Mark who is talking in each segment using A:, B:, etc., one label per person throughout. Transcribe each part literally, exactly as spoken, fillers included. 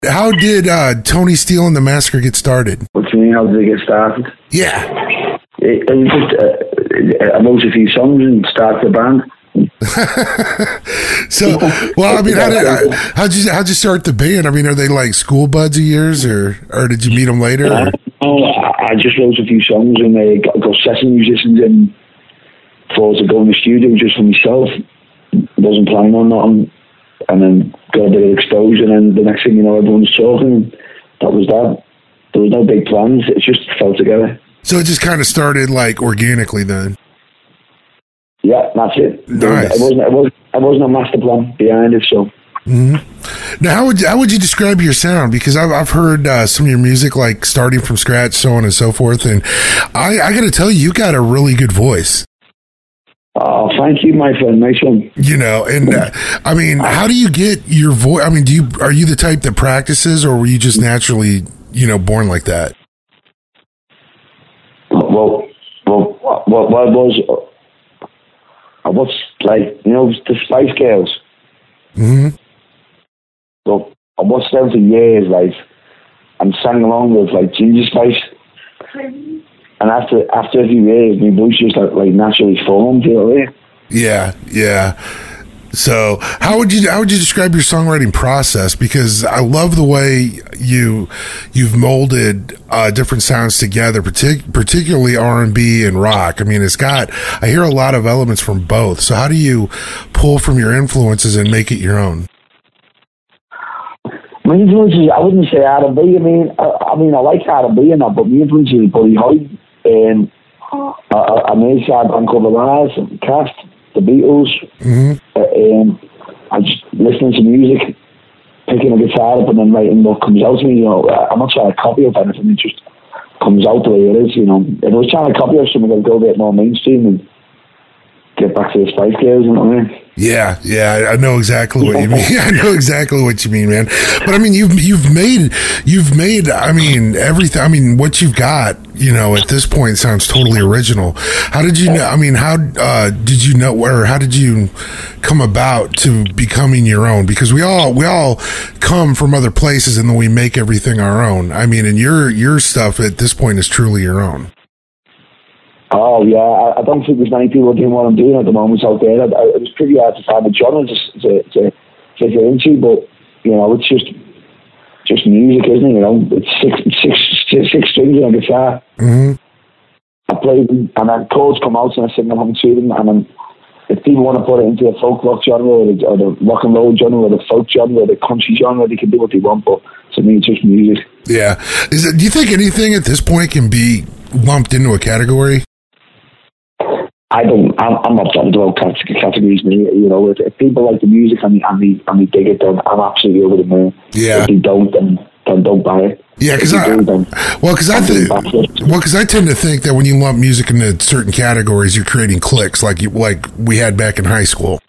A: How did uh, Tony Steele and the Massacre get started?
B: What do you mean, how did it get started?
A: Yeah.
B: It, it was just, uh, I wrote a few songs and started a band.
A: So, well, I mean, how did how'd you how'd you start the band? I mean, are they like school buds of yours, or or did you meet them later?
B: Uh, no, I, I just wrote a few songs and they got, got session musicians in for to go in the studio just for myself. Wasn't planning on nothing, and then got a bit of exposure. And then the next thing you know, everyone's talking. That was that. There was no big plans. It just fell together.
A: So it just kind of started like organically then.
B: Yeah, that's it.
A: Nice.
B: It wasn't. It wasn't. It wasn't a master plan behind it. So.
A: Mm-hmm. Now, how would how would you describe your sound? Because I've I've heard uh, some of your music, like starting from scratch, so on and so forth, and I I got to tell you, you got a really good voice.
B: Oh, thank you, my friend. Nice one.
A: You know, and uh, I mean, how do you get your voice? I mean, do you are you the type that practices, or were you just naturally, you know, born like that?
B: Well, well, what what, what was? I was like, you know, the Spice Girls.
A: Mm-hmm.
B: So I watched them for years, like, and sang along with like Ginger Spice. And after after a few years, my voice just like, like naturally formed. You know what I mean?
A: Yeah, yeah. So how would you how would you describe your songwriting process? Because I love the way you you've molded uh, different sounds together, partic- particularly R and B and rock. I mean, it's got I hear a lot of elements from both. So how do you pull from your influences and make it your own?
B: My influences, I wouldn't say R and B. I mean, I, I mean, I like R and B and that, but my influences is Buddy Holly, and I, I made Side Bank Cover Bars, Cast, the Beatles,
A: mm-hmm.
B: uh, um, I just listening to music, picking a guitar up and then writing what comes out to me. You know, I'm not trying to copy of anything, it just comes out the way it is. You know, if I was trying to copy of something, I'd go a bit more mainstream and get back to the Spice Girls. You know what I mean?
A: Yeah, yeah, I know exactly what you mean. I know exactly what you mean, man. But I mean, you've you've made you've made. I mean, everything. I mean, what you've got, you know, at this point sounds totally original. How did you know? I mean, how uh, did you know, or how did you come about to becoming your own? Because we all we all come from other places, and then we make everything our own. I mean, and your your stuff at this point is truly your own.
B: Oh, yeah, I, I don't think there's many people doing what I'm doing at the moment out there. I, I, it was pretty hard to find a genre to, to, to, to get into, but, you know, it's just just music, isn't it? You know, it's six, six, six, six strings on a guitar.
A: Mm-hmm.
B: I play them, and then chords come out, and I sing along to them, and then if people want to put it into the folk rock genre, or the, or the rock and roll genre, or the folk genre, or the country genre, they can do what they want, but to me, it's just music.
A: Yeah. Is it, do you think anything at this point can be lumped into a category?
B: I don't. I'm, I'm not bothered about categories. You know, if, if people like the music and they, and they, and they dig it, then I'm absolutely over the moon.
A: Yeah.
B: If they don't, then, then don't buy it.
A: Yeah, because I do, then, well, because I think well, because I tend to think that when you lump music into certain categories, you're creating cliques, like you like we had back in high school.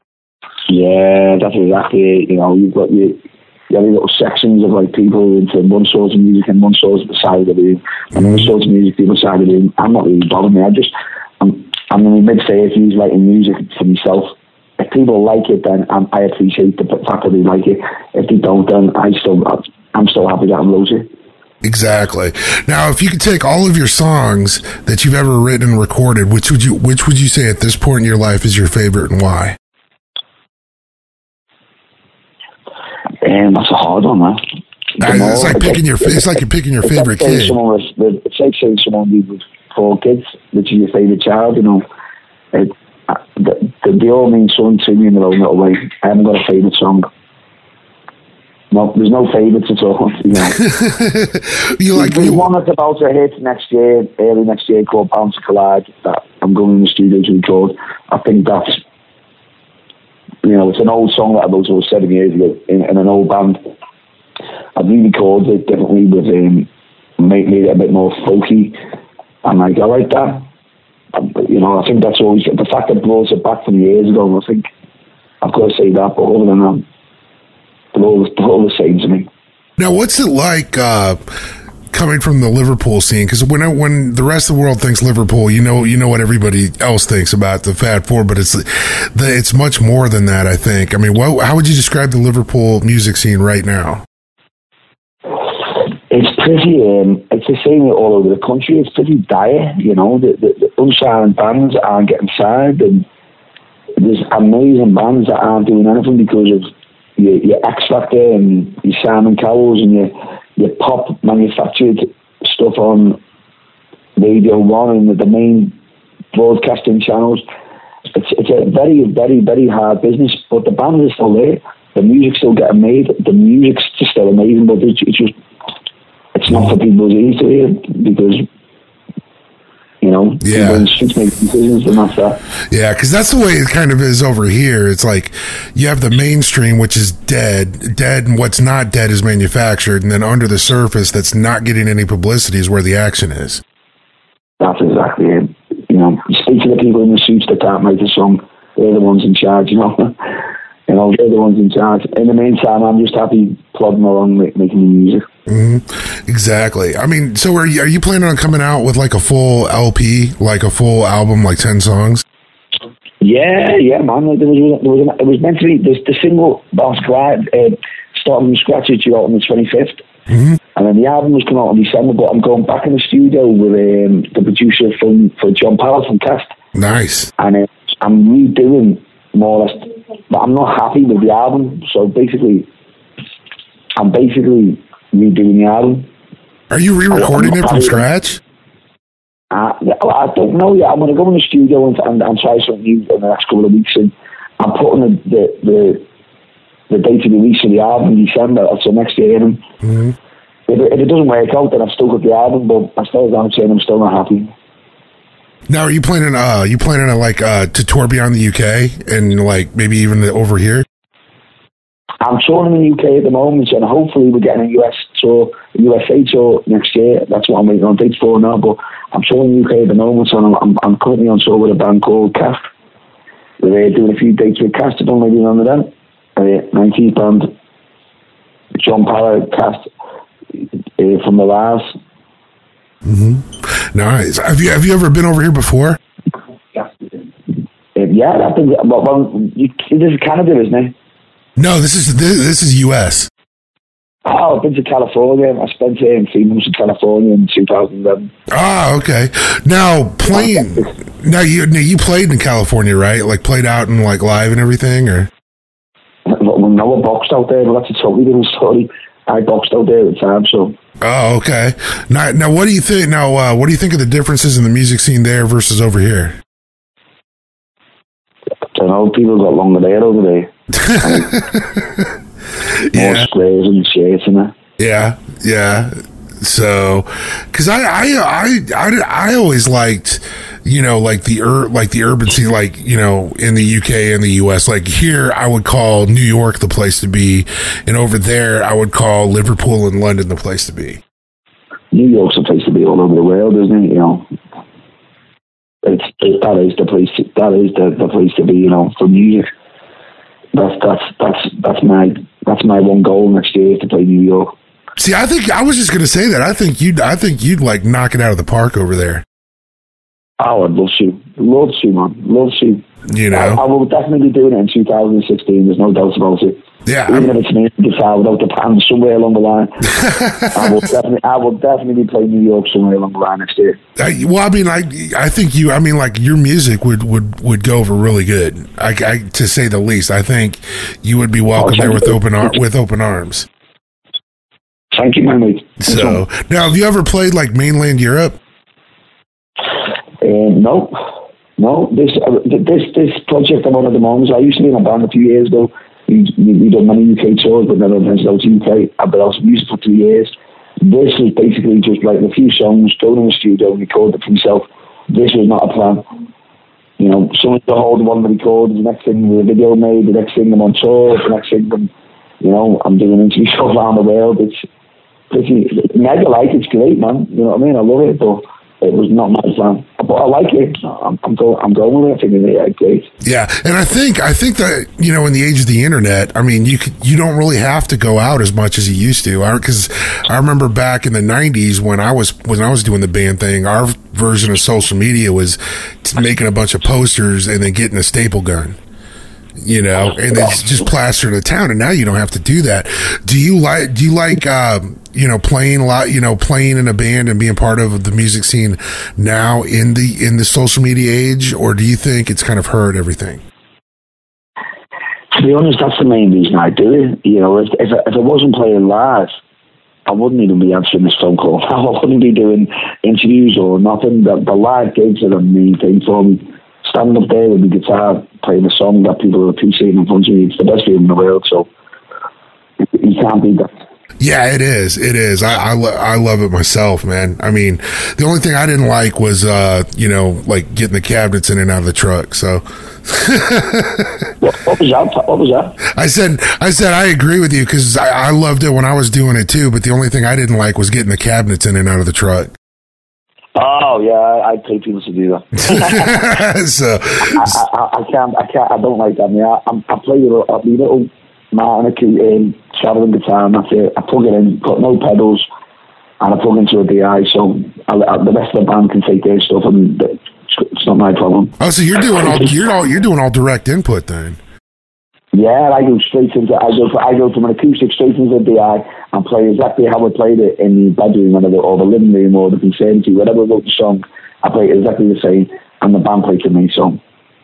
B: Yeah, that's exactly it. You know, you've got your you have little sections of like people into one sort of music and one sort of the side of the room, and another sort of music the other side of the room. I'm not really bothered me. I just I'm I'm in my mid thirties writing music for myself. If people like it, then um, I appreciate the fact that they like it. If they don't, then I still I'm still happy that I wrote it.
A: Exactly. Now, if you could take all of your songs that you've ever written and recorded, which would you which would you say at this point in your life is your favorite and why?
B: Um, that's a hard one, man.
A: Uh, it's like picking your it's like you're picking your favorite kid.
B: Someone with, it's like saying someone with four kids, which is your favorite child. You know, it, uh, the, the, they all mean something to me in their own little way. I haven't got a favorite song. No, there's no favourites at all. You know,
A: you like
B: there's
A: you,
B: one that's about to hit next year, early next year, called Bound to Collide. That I'm going in the studio to record. I think that's, you know, it's an old song that I wrote over seven years ago in, in an old band. I've re-recorded it differently with um, made, made it a bit more folky. And like, I like that. Um, you know, I think that's always the fact that brought it back from years ago. I think I've got to say that, but other than that, they're all, they're all the same to me.
A: Now, what's it like uh, coming from the Liverpool scene? Because when I, when the rest of the world thinks Liverpool, you know, you know what everybody else thinks about the Fat Four, but it's the, it's much more than that. I think. I mean, what, how would you describe the Liverpool music scene right now?
B: It's pretty, um, it's the same all over the country. It's pretty dire, you know. The, the, the unsigned bands aren't getting signed, and there's amazing bands that aren't doing anything because of your, your X Factor and your Simon Cowells and your, your pop manufactured stuff on Radio One and the, the main broadcasting channels. It's, it's a very, very, very hard business, but the bands are still there. The music's still getting made. The music's just still amazing, but it's, it's just, it's not for people's ears to hear because, you know,
A: yeah.
B: people in the streets make decisions and that's that.
A: Yeah, because that's the way it kind of is over here. It's like you have the mainstream, which is dead, dead, and what's not dead is manufactured, and then under the surface that's not getting any publicity is where the action is.
B: That's exactly it. You know, you speak to the people in the suits that can't make the song. They're the ones in charge, you know. You know, they're the ones in charge. In the meantime, I'm just happy plodding along making the music.
A: Mm-hmm. Exactly. I mean, so are you, are you planning on coming out with like a full L P, like a full album, like ten songs?
B: Yeah, yeah, man. There was, there was an, it was meant to be the, the single Bounce Clyde, uh, starting from scratch, it's due out on the twenty-fifth. Mm-hmm. And then the album was coming out in December, but I'm going back in the studio with um, the producer from for John Powell from Cast.
A: Nice.
B: And uh, I'm redoing more or less, but I'm not happy with the album. So basically, I'm basically redoing the album.
A: Are you re-recording it from scratch?
B: Uh, I don't know yet. I'm going to go in the studio and, and, and try something new in the next couple of weeks. And I'm putting the the, the, the date of release of the album in December until next year. And mm-hmm. if, it, if it doesn't work out, then I've still got the album, but I still don't say I'm still not happy.
A: Now, are you planning? Uh, you planning to like uh, to tour beyond the U K and like maybe even over here?
B: I'm touring in the U K at the moment, and hopefully we're getting a U S tour, a U S A tour next year. That's what I'm waiting on dates for now. But I'm touring in the U K at the moment, so I'm, I'm, I'm currently on tour with a band called Cast. We're doing a few dates with Cast. I don't know if you remember them. Uh, nineteenth band, John Powell, Cast uh, from the Lars.
A: Mm-hmm. Nice. Have you have you ever been over here before?
B: Yeah, uh, yeah. I've been. Well, well, you, this is Canada, isn't it?
A: No, this is this, this is U S.
B: Oh, I've been to California. I spent um, three months in California in two thousand eleven.
A: Ah, okay. Now playing. Now you now you played in California, right? Like played out and like live and everything, or?
B: Well, no, I boxed out there, but that's a totally different story. I boxed out there at the time, so.
A: Oh, okay. Now, now, what do you think? Now, uh, what do you think of the differences in the music scene there versus over here?
B: I don't know. People got longer hair over there.
A: Yeah.
B: More squares and shirts and that.
A: Yeah, yeah. So, because I, I, I, I, I always liked, you know, like the ur, like the urban scene, like, you know, in the U K and the U S. Like here, I would call New York the place to be, and over there, I would call Liverpool and London the place to be.
B: New York's a place to be all over the world, isn't it? You know, it's it, that is the place. To, that is the, the place to be. You know, for music. That's that's that's that's my that's my one goal next year, to play New York.
A: See, I think I was just going to say that. I think you'd, I think you'd like knock it out of the park over there.
B: Oh, I'd love to, love to, man, love to.
A: You know,
B: I, I will definitely be doing it in two thousand sixteen. There's no doubt about it.
A: Yeah,
B: even
A: I'm,
B: if it's me guitar without the pan somewhere along the line, I will definitely, I will definitely play New York somewhere along the line next year.
A: I, well, I mean, I, I think you, I mean, like your music would, would, would go over really good. I, I, to say the least. I think you would be welcome oh, there with open ar- with open arms.
B: Thank you, my mate.
A: So now, have you ever played like mainland Europe?
B: Uh, no, no. This uh, this this project I'm on at the moment. I used to be in a band a few years ago. We we done many U K tours, but never ventured out to U K. I've been out of music for two years. This was basically just writing a few songs, go in the studio, and record it for myself. This was not a plan. You know, someone's got hold of one to record. The next thing, the video made. The next thing, I'm on tour. The next thing, I'm, you know, I'm doing interviews all around the world. It's pretty mega like. It's great, man. You know what I mean? I love it, but it was not my plan. But I like it. I'm, I'm going. I'm going with it. Thinking, yeah, great.
A: Yeah, and I think I think that, you know, in the age of the internet, I mean, you could, you don't really have to go out as much as you used to. Because I, I remember back in the nineties when I was when I was doing the band thing, our version of social media was making a bunch of posters and then getting a staple gun. you know, and they just plaster the town. And now you don't have to do that. Do you like? Do you like? Um, you know, playing a lot. You know, playing in a band and being part of the music scene now in the in the social media age, or do you think it's kind of hurt everything?
B: To be honest, that's the main reason I do it. You know, if if, if I wasn't playing live, I wouldn't even be answering this phone call. I wouldn't be doing interviews or nothing. The, the live gigs are the main thing for me. Standing up there with the guitar, playing a song that people are appreciating in front of me, it's the best feeling in the world. So you can't beat that.
A: Yeah, it is. It is. I I, lo- I love it myself, man. I mean, the only thing I didn't like was, uh, you know, like getting the cabinets in and out of the truck. So,
B: what, what was that? What was that?
A: I said, I said, I agree with you because I, I loved it when I was doing it too. But the only thing I didn't like was getting the cabinets in and out of the truck.
B: Oh yeah, I, I pay people to do that.
A: so,
B: I, I, I can't. I can't. I don't like that. I mean, I, I play with a little Martin um, traveling guitar, and that's it. I plug it in, got no pedals, and I plug into a D I. So I, I, the rest of the band can take their stuff, and it's not my problem.
A: Oh, so you're doing all you're all you're doing all direct input then?
B: Yeah, I go straight into I go I go from an acoustic straight into the D I and play exactly how I played it in the bedroom or the, or the living room or the conservatory, whatever I wrote the song. I play it exactly the same, and the band plays the main song.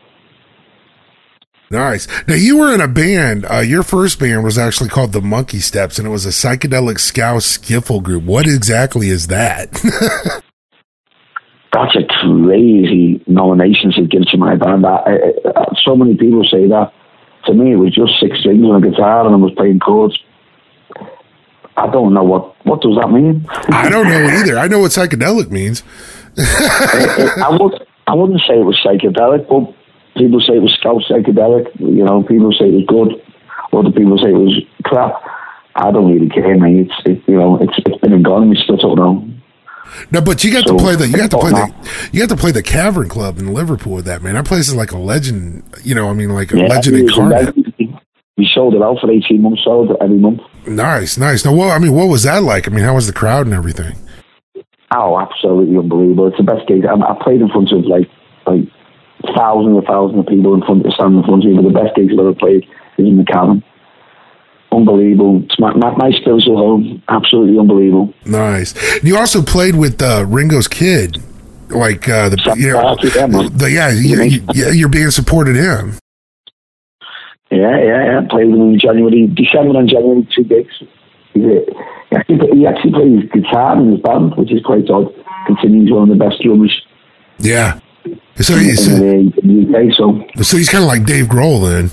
A: Nice. Now, you were in a band. Uh, your first band was actually called the Monkey Steps, and it was a psychedelic scout skiffle group. What exactly is that?
B: That's a crazy nomination to give to my band. I, I, so many people say that. To me, it was just six strings and a guitar, and I was playing chords. I don't know what what does that mean.
A: I don't know either. I know what psychedelic means.
B: I would I wouldn't say it was psychedelic, but people say it was scout psychedelic. You know, people say it was good. Other people say it was crap. I don't really care, man. It's it, you know, it's it's been and gone. We still don't know.
A: No, but you got so, to play the you got to play the you got to play the Cavern Club in Liverpool with that, man. That place is like a legend. You know, I mean, like a yeah, legend incarnate.
B: We sold it out for eighteen months, sold it every month.
A: Nice, nice. Now, what I mean, what was that like? I mean, how was the crowd and everything?
B: Oh, absolutely unbelievable! It's the best gig. I, I played in front of like like thousands and thousands of people in front of standing in front of me. But the best gigs I've ever played is in the Cavern. Unbelievable. It's my, my, my spiritual home. Absolutely unbelievable.
A: Nice. You also played with uh, Ringo's Kid. Like, uh, the, you know, the, yeah, you, you, you're being supported him.
B: Yeah, yeah, yeah. Played with him in January, December and January, two gigs. He actually, he actually plays guitar in his band, which is quite odd, considering he's one of the best drummers.
A: Yeah. So he's, in, in the U K, so. so he's kind of like Dave Grohl then.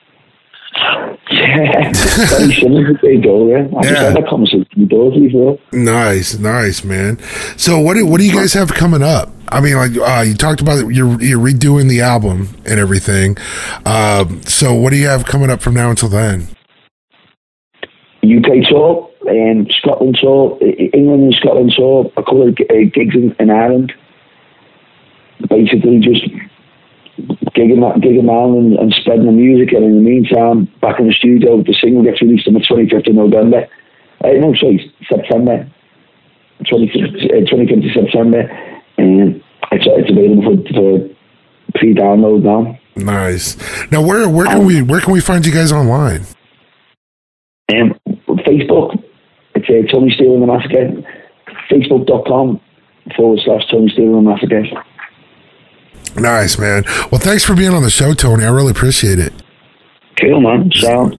B: Yeah, very similar to Dave Grohl, yeah. I've yeah. had that conversation with Dave before.
A: Nice, nice, man. So what do, what do you guys have coming up? I mean, like uh, you talked about it, you're, you're redoing the album and everything. Um, so what do you have coming up from now until then?
B: U K tour, and Scotland tour, England and Scotland tour, a couple of gigs in, in Ireland. Basically just gigging, gigging around and, and spreading the music, and in the meantime, back in the studio, the single gets released on the twenty-fifth of November. Uh, no, sorry, September. twenty-fifth, uh, twenty-fifth of September. And it's, it's available for, for pre-download now.
A: Nice. Now, where where can um, we where can we find you guys online?
B: Um, Facebook. It's uh, Tony Steele and the Massacre. Facebook.com forward slash Tony Steele and the Massacre.
A: Nice, man. Well, thanks for being on the show, Tony. I really appreciate it.
B: Cool, man. Sound.